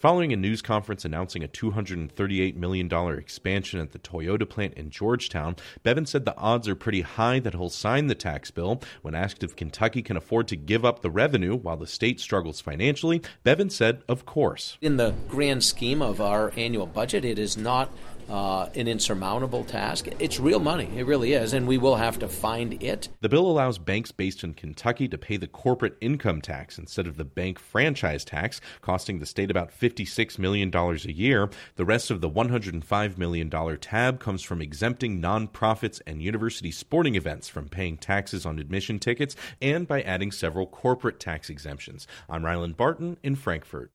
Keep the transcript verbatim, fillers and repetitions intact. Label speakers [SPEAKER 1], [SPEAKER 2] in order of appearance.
[SPEAKER 1] Following a news conference announcing a two hundred thirty-eight million dollars expansion at the Toyota plant in Georgetown, Bevin said the odds are pretty high that he'll sign the tax bill. When asked if Kentucky can afford to give up the revenue while the state struggles financially, Bevin said, of course.
[SPEAKER 2] In the grand scheme of our annual budget, it is not Uh, an insurmountable task. It's real money. It really is, and we will have to find it.
[SPEAKER 1] The bill allows banks based in Kentucky to pay the corporate income tax instead of the bank franchise tax, costing the state about fifty-six million dollars a year. The rest of the one hundred five million dollars tab comes from exempting nonprofits and university sporting events from paying taxes on admission tickets and by adding several corporate tax exemptions. I'm Ryland Barton in Frankfort.